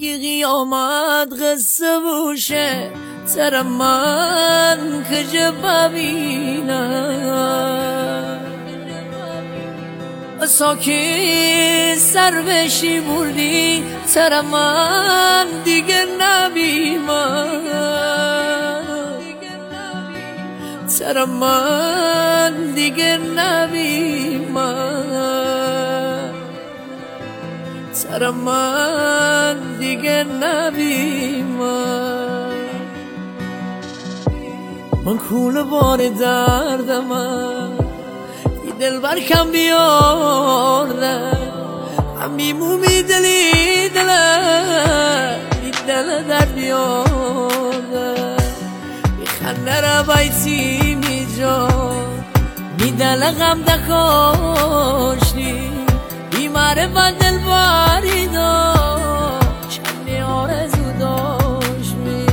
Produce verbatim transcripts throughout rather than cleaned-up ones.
اگه قیامت قصه باشه سر من کجا ببینم ساکی سر بشی بردی سر من دیگه نبیمم سر من دیگه نبیمم سر من دیگه نبیمم من کوله بار دردم دل بر کم بیاردم همی مومی دلی دلم بی دل در بیاردم بی خنده را بایسی می جا بی دل غم دکاشتی بی معرفت دل باری داشت چندی آرزو داشت می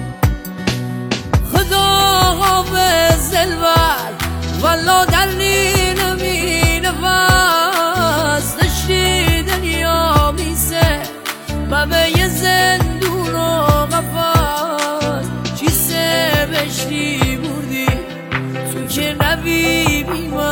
خدا حافظ دلبر والا در نمی نفس دشتی دنیا میسه و به یه زندون و قفص چیسه بشتی بردی تو که نبی بیمار